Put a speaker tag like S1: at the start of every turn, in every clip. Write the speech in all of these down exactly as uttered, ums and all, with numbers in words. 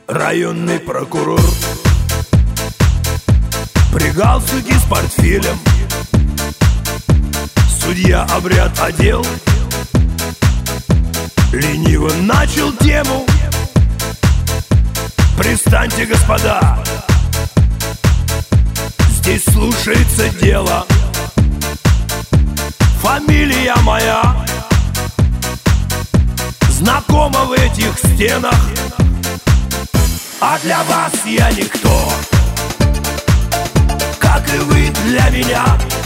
S1: Районный прокурор при галстуке с портфелем, судья обряд одел, лениво начал тему. Пристаньте, господа, здесь слушается дело. Фамилия моя знакома в этих стенах, а для вас я никто, как и вы для меня.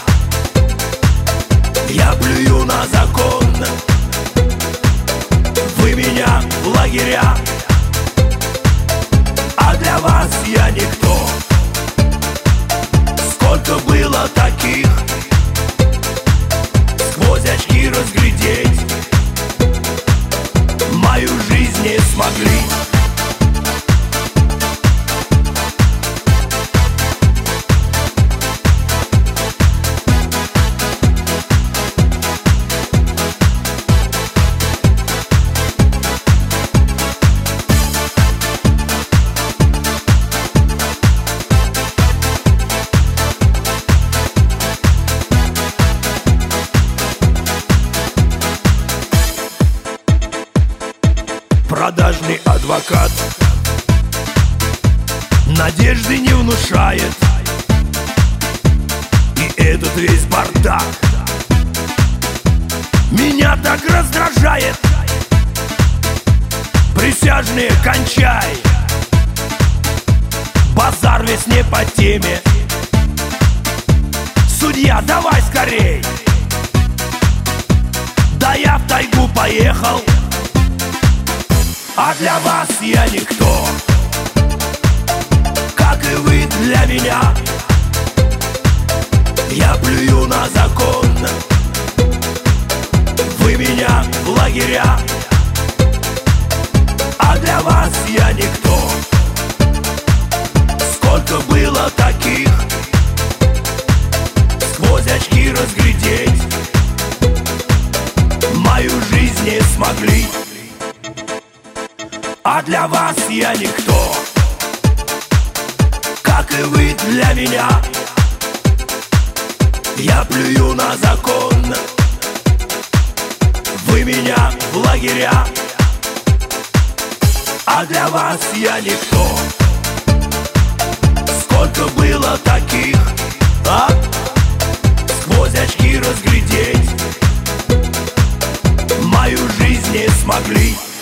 S1: Я плюю на закон, вы меня в лагеря, а для вас я никто. Сколько было таких, сквозь очки разглядеть мою жизнь не смогли. Продажный адвокат надежды не внушает, и этот весь бардак меня так раздражает. Присяжные, кончай, базар весь не по теме. Судья, давай скорей, да я в тайгу поехал, а для вас я никто, как и вы для меня. Я плюю на закон, вы меня в лагеря, а для вас я никто. Сколько было таких, сквозь очки разглядеть мою жизнь не смогли, а для вас я никто, как и вы для меня. Я плюю на закон, вы меня в лагеря, а для вас я никто. Сколько было таких, а? Сквозь очки разглядеть мою жизнь не смогли.